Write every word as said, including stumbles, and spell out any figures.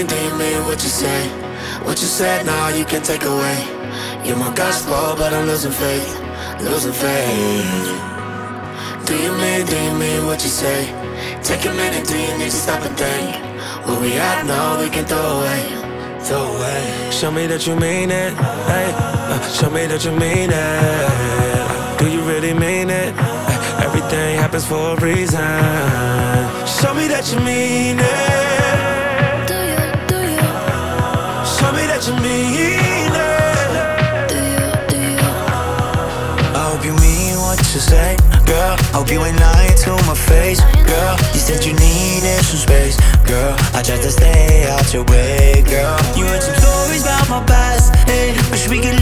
mean, do you mean what you say? What you said, nah, you can take away. You're my gospel, but I'm losing faith, losing faith. Do you mean, do you mean what you say? Take a minute, do you need to stop and think? Where we at now, we can throw away, throw away. Show me that you mean it, hey. uh, Show me that you mean it. Do you really mean it? Uh, everything happens for a reason. Show me that you mean it. Do you, do you, Show me that you mean it. do you, do you? I hope you mean what you say, girl. Hope you ain't lying to my face, girl. You said you needed some space, girl. I tried to stay out your way, girl. You heard some stories about my past, hey. Wish we could